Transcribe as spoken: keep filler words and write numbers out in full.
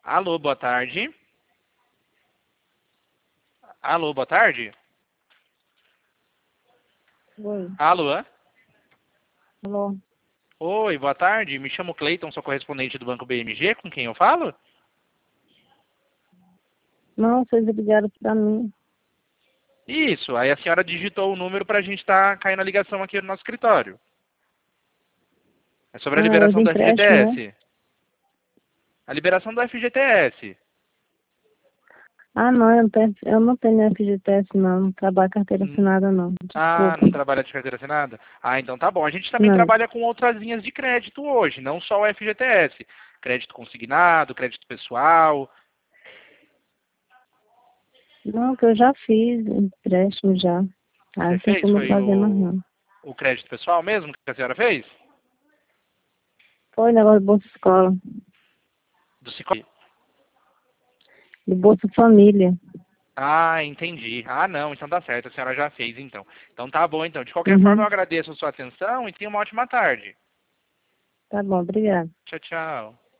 Alô, boa tarde. Alô, boa tarde. Oi. Alô? Alô? Oi, boa tarde. Me chamo Cleiton, sou correspondente do Banco B M G. Com quem eu falo? Não, vocês ligaram pra mim. Isso, aí a senhora digitou o número para a gente estar caindo a ligação aqui no nosso escritório. É sobre a Ah, é de liberação do empréstimo, né? F G T S. A liberação do F G T S. Ah, não, eu não tenho, eu não tenho F G T S, não. Não trabalho carteira Hum, assinada, não. Ah, Desculpa. não trabalha de carteira assinada? Ah, então tá bom. A gente também Não. trabalha com outras linhas de crédito hoje, não só o F G T S. Crédito consignado, crédito pessoal. Não, que eu já fiz empréstimo já. Ah, Você não tem fez? como eu Foi fazer mais, o, não. o crédito pessoal mesmo que a senhora fez? Foi negócio de Bolsa Escola. Do Cicobi. De Bolsa Família. Ah, entendi. Ah, não, então tá certo, a senhora já fez então. Então tá bom então. De qualquer forma, eu Uhum. agradeço a sua atenção e tenha uma ótima tarde. Tá bom, obrigada. Tchau, tchau.